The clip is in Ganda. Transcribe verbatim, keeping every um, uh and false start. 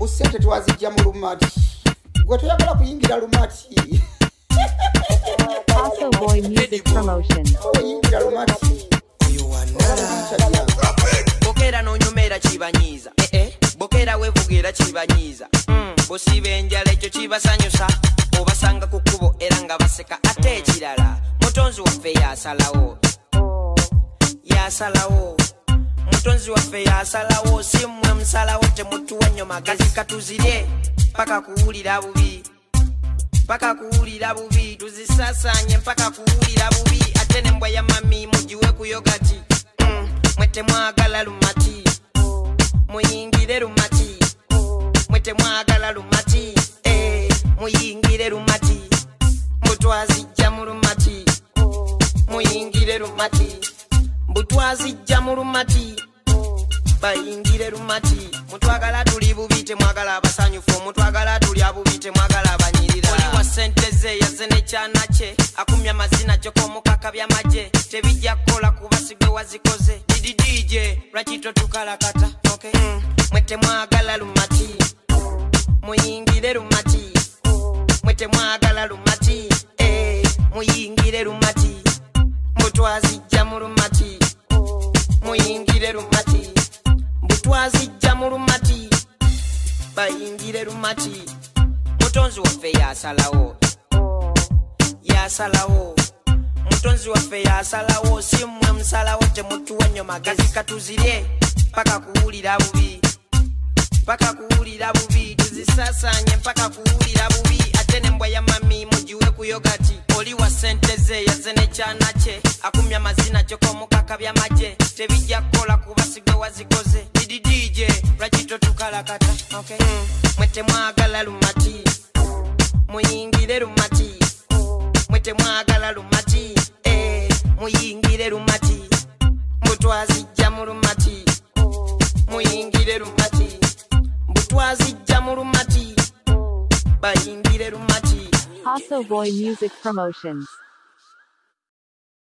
Mbusente twazijja mu lumati. Gwe toyagala kuyingira lumati. Also Boy Music Promotion. Oyingira lumati. Bokera nonyumera chibanyiza. Eh eh. Bokera wevugira chibanyiza. Mm. Bosibe enjala ekyo kibasanyusa. Obasanga ku kkubo era nga baseka ate ekirala. Mutonzi waffe yasalawo. Yasalawo. Mutonzi waffe yasalawo. Simwe msalawo temutuwa nnyo magazi katuzirye. Paka kuwulira bubi. Paka kuwulira bubi. Tuzisasanye mpaka kuwulira bubi. Ate nembwa ya mami mujiwe ku yogati. Mm. Mwete mwagala lumati. Muyingire lumati. Mwete mwagala lumati. Eh, muyingire lumati. Mutwazijja mu lumati. Muyingire lumati. Mutwazijja mu lumati. Bayingire lumati. Mutwagala tuli bubi temwagala abasanyufu. Mutwagala tuli abubi temwagala abanyirira. Oli wa sente ze yazene kyana kye. Akumya mazina kyoko mukaka byamaje. Tebijja kola kuba sigwe wazikoze. Didi D J lwakito tukalakata. Okay. Mm. Mwete mwagala lumati. Muyingire lumati. Mwete mwagala lumati. Eh, muyingire lumati. Mutwazijja mu lumati. Muyingire lumati. Mutwazijja mu lumati. Bayingire lumati. Mutonzi waffe yasalawo. Yasalawo. Mutonzi waffe yasalawo. Simwe msalawo temutuwa nnyo magazi katuzirye. Paka kuwulira bubi. Paka kuwulira bubi. Tuzisasanye mpaka kuwulira bubi. Ate nembwa ya mami mujiwe ku yogati. Oli wa sente ze yazene kyana kye. Akumya mazina kyoko mukaka byamaje. Tebijja kola kuba sigwe wazikoze. Didi D J lwakito tukalakata. Okay. Mm. Mwete mwagala lumati. Muyingire lumati. Mwete mwagala lumati. Eh, muyingire lumati. Mutwazijja mu lumati. Muyingire lumati. Mutwazijja mu lumati. Bayingire lumati. Also Boy Music Promotions.